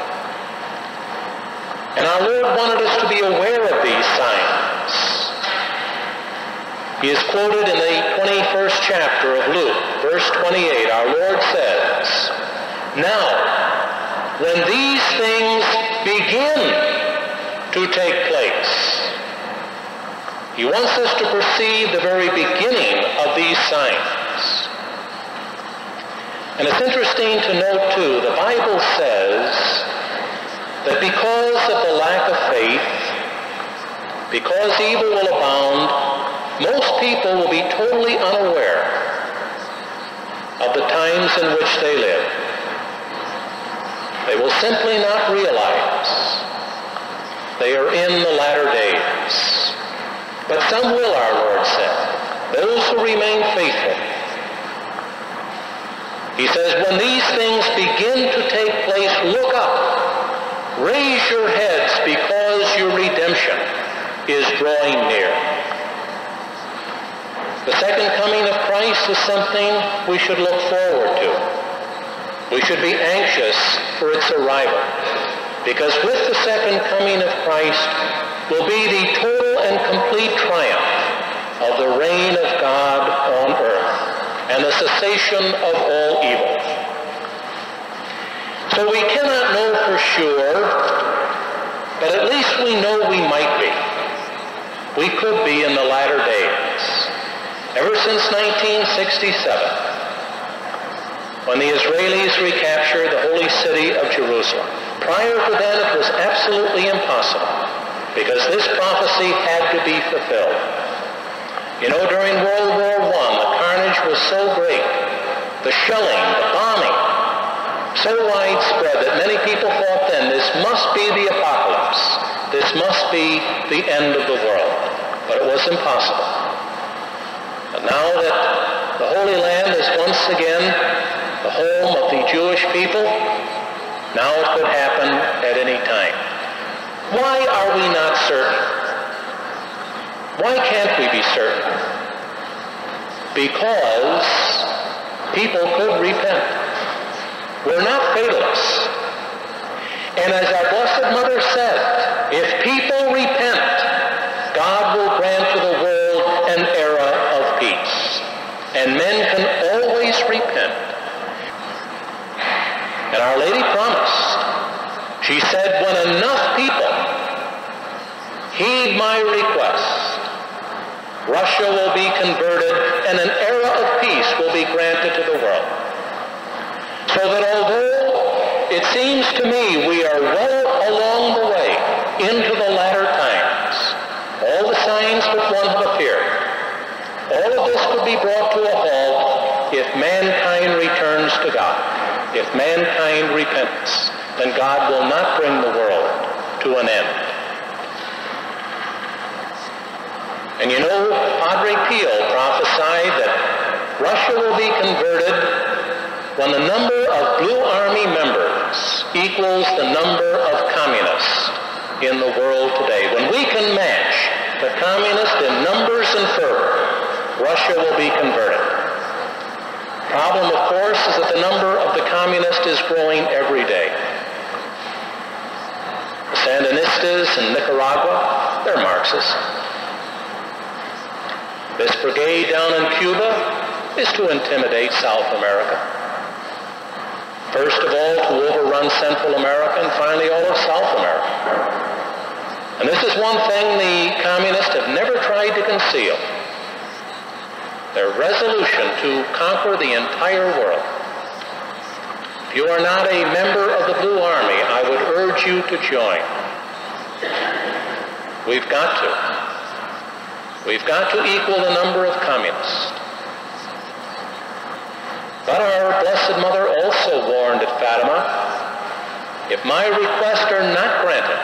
And our Lord wanted us to be aware of these signs. He is quoted in the 21st chapter of Luke, verse 28. Our Lord says, "Now, when these things begin to take place," he wants us to perceive the very beginning of these signs. And it's interesting to note, too, the Bible says that because of the lack of faith, because evil will abound, most people will be totally unaware of the times in which they live. They will simply not realize they are in the latter days. But some will, our Lord said, those who remain faithful. He says, when these things begin to take place, look up, raise your heads, because your redemption is drawing near. The second coming of Christ is something we should look forward to. We should be anxious for its arrival, because with the second coming of Christ will be the total and complete triumph of the reign of God on earth and the cessation of all evil. So we cannot know for sure, but at least we know we might be. We could be in the latter days. Ever since 1967, when the Israelis recaptured the holy city of Jerusalem. Prior to then, it was absolutely impossible, because this prophecy had to be fulfilled. You know, during World War I, the carnage was so great, the shelling, the bombing, so widespread that many people thought then, this must be the apocalypse. This must be the end of the world. But it was impossible. But now that the Holy Land is once again the home of the Jewish people, now it could happen at any time. Why are we not certain? Why can't we be certain? Because people could repent. We're not fatalists. And as our Blessed Mother said, if people repent, God will grant to the world an era of peace. And men can always repent. And Our Lady promised. She said, when enough people heed my request, Russia will be converted and an era of peace will be granted to the world. So that although it seems to me we are well along the way into the latter times, all the signs but one have appeared. All of this could be brought to a halt if mankind returns to God. If mankind repents, then God will not bring the world to an end. And you know, Padre Pio prophesied that Russia will be converted when the number of Blue Army members equals the number of communists in the world today. When we can match the communists in numbers and fervor, Russia will be converted. Problem, of course, is that the number of the communists is growing every day. The Sandinistas in Nicaragua, they're Marxists. This brigade down in Cuba is to intimidate South America. First of all, to overrun Central America and finally all of South America. And this is one thing the communists have never tried to conceal. Their resolution to conquer the entire world. If you are not a member of the Blue Army, I would urge you to join. We've got to. We've got to equal the number of communists. But our Blessed Mother also warned at Fatima, if my requests are not granted,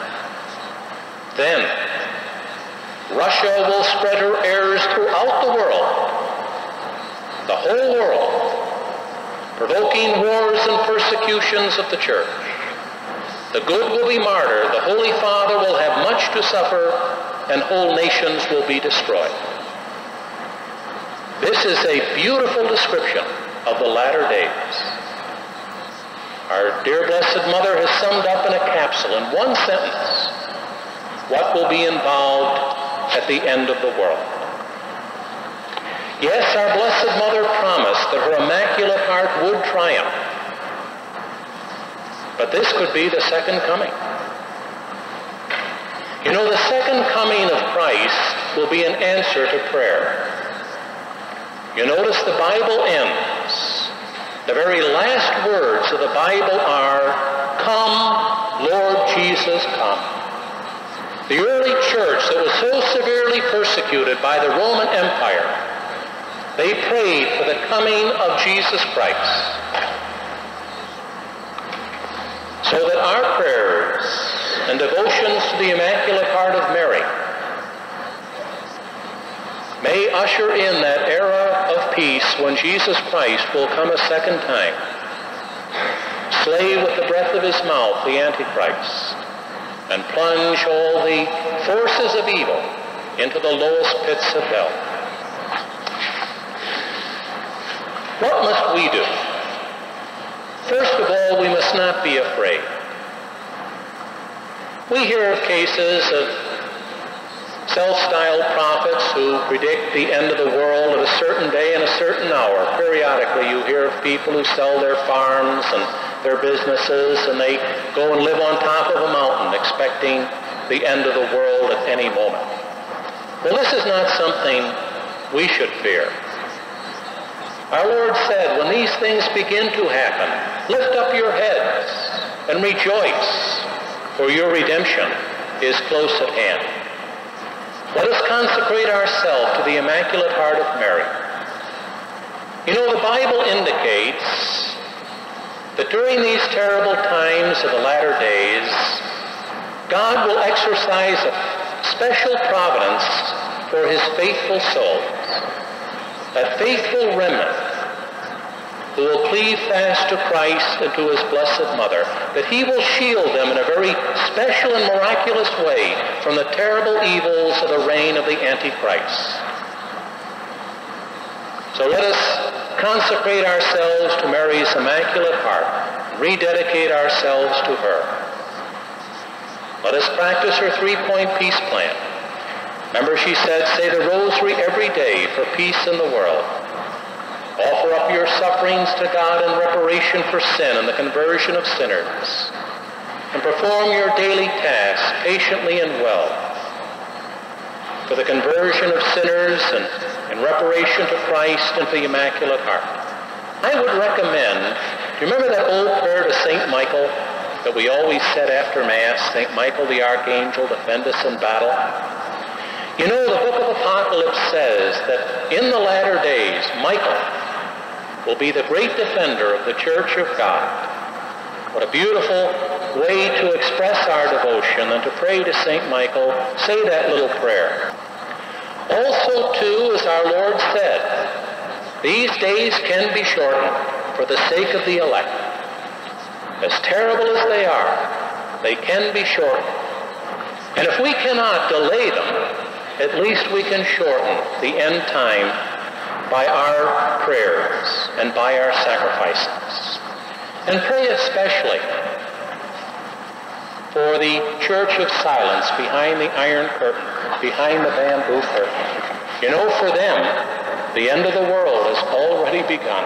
then Russia will spread her errors throughout the world, the whole world, provoking wars and persecutions of the church. The good will be martyred, the Holy Father will have much to suffer, and whole nations will be destroyed. This is a beautiful description of the latter days. Our dear Blessed Mother has summed up in a capsule, in one sentence, what will be involved at the end of the world. Yes, our Blessed Mother promised that her Immaculate Heart would triumph. But this could be the second coming. You know, the second coming of Christ will be an answer to prayer. You notice the Bible ends. The very last words of the Bible are, "Come, Lord Jesus, come." The early church that was so severely persecuted by the Roman Empire, they prayed for the coming of Jesus Christ. So that our prayers and devotions to the Immaculate Heart of Mary may usher in that era of peace when Jesus Christ will come a second time, slay with the breath of his mouth the Antichrist, and plunge all the forces of evil into the lowest pits of hell. What must we do? First of all, we must not be afraid. We hear of cases of self-styled prophets who predict the end of the world at a certain day and a certain hour. Periodically, you hear of people who sell their farms and their businesses, and they go and live on top of a mountain expecting the end of the world at any moment. Well, this is not something we should fear. Our Lord said, when these things begin to happen, lift up your heads and rejoice, for your redemption is close at hand. Let us consecrate ourselves to the Immaculate Heart of Mary. You know, the Bible indicates that during these terrible times of the latter days, God will exercise a special providence for his faithful souls, that faithful remnant who will cleave fast to Christ and to his Blessed Mother, that he will shield them in a very special and miraculous way from the terrible evils of the reign of the Antichrist. So let us consecrate ourselves to Mary's Immaculate Heart, rededicate ourselves to her. Let us practice her three-point peace plan. Remember, she said, say the rosary every day for peace in the world. Offer up your sufferings to God in reparation for sin and the conversion of sinners. And perform your daily tasks patiently and well for the conversion of sinners and in reparation to Christ and to the Immaculate Heart. I would recommend, do you remember that old prayer to St. Michael that we always said after Mass, St. Michael the Archangel, defend us in battle? You know, the book of Apocalypse says that in the latter days, Michael will be the great defender of the Church of God. What a beautiful way to express our devotion and to pray to St. Michael. Say that little prayer. Also, too, as our Lord said, these days can be shortened for the sake of the elect. as terrible as they can be shortened. And if we cannot delay them, at least we can shorten the end time by our prayers and by our sacrifices. And pray especially for the church of silence behind the iron curtain, behind the bamboo curtain. You know, for them, the end of the world has already begun.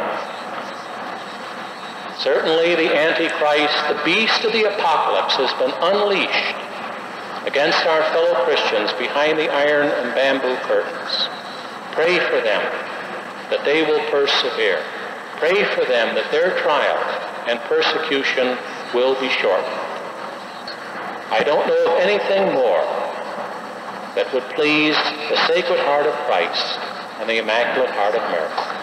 Certainly the Antichrist, the beast of the apocalypse, has been unleashed against our fellow Christians behind the iron and bamboo curtains. Pray for them that they will persevere. Pray for them that their trial and persecution will be shortened. I don't know of anything more that would please the Sacred Heart of Christ and the Immaculate Heart of Mary.